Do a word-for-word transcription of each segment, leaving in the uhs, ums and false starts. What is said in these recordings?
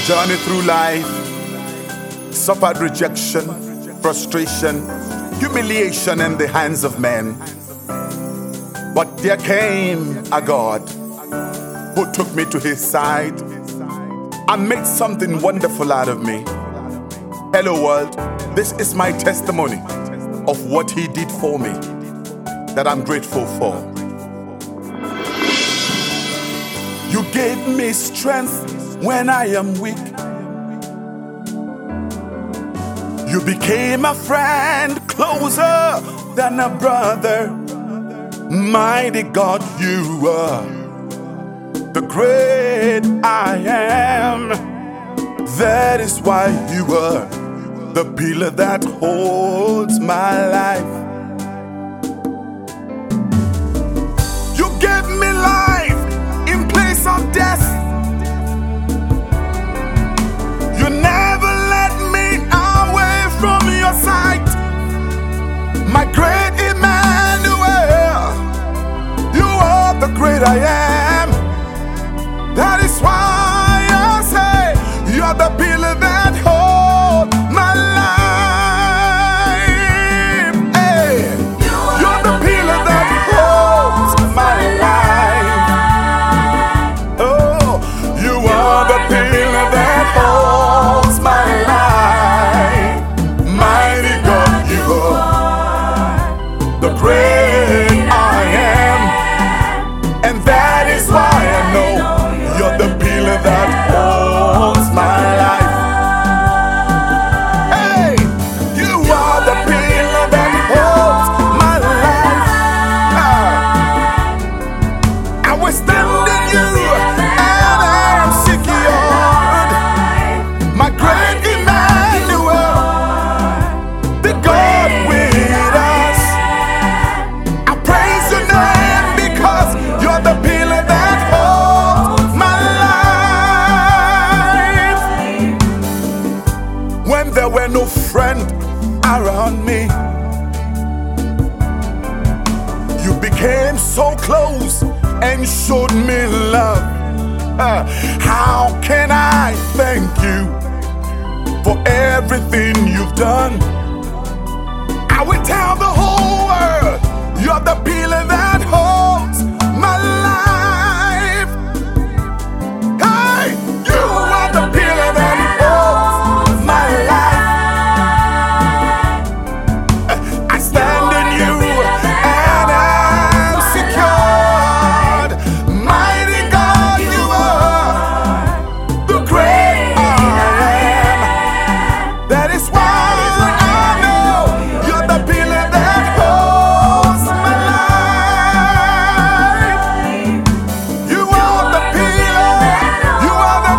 journey through life, suffered rejection, frustration, humiliation in the hands of men. But there came a God who took me to his side and made something wonderful out of me. Hello world, this is my testimony of what he did for me that I'm grateful for. You gave me strength when I am weak. You became a friend closer than a brother. Mighty God, you are the great I am. That is why you are the pillar that holds my life. You gave me life in place of death. You never let me away from your sight. My great Emmanuel, you are the great I am. That is why I say you are the pillar that holds my life. Hey, you're the pillar that holds my life. Oh, you are the pillar that holds my life. Mighty God, you are the great I am. And that is why I know you're the pillar that holds my life. Hey, you are the pillar that holds my life. Ah. I will stand in you and I am secured. My great Emmanuel, the God with us. I praise your name because you're the pillar that holds my life. When there were no friends around me, you became so close and showed me love. Uh, how can I thank you for everything you've done? I will tell the whole world you're the pillar that holds my life. Hey, you are the pillar that holds my life. I stand in you and I'm secured. Mighty God, you are the great I am. That is why I know you're the pillar that holds my life. You are the pillar. You are the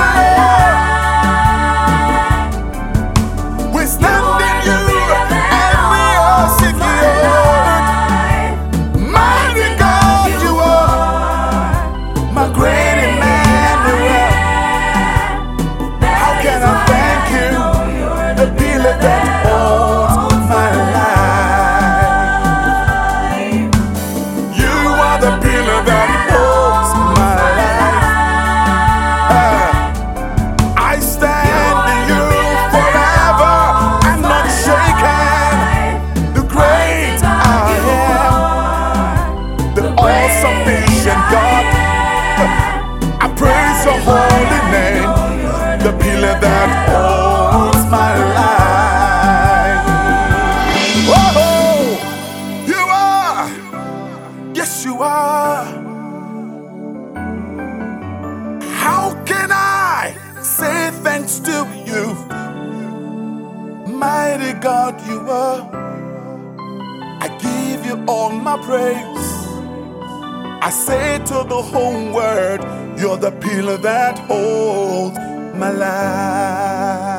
pillar. We stand in you and we are secured. Mighty God, you are my great Emmanuel. How can I thank you? The pillar that holds my life. You are the pillar that holds my life. Ah, I stand in you forever. I'm not shaken. The great I am, the all-sufficient God. I praise your holy name, the pillar that holds my life. Oh, you are, yes you are. How can I say thanks to you? Mighty God, you are. I give you all my praise. I say to the whole world, you're the pillar that holds my life.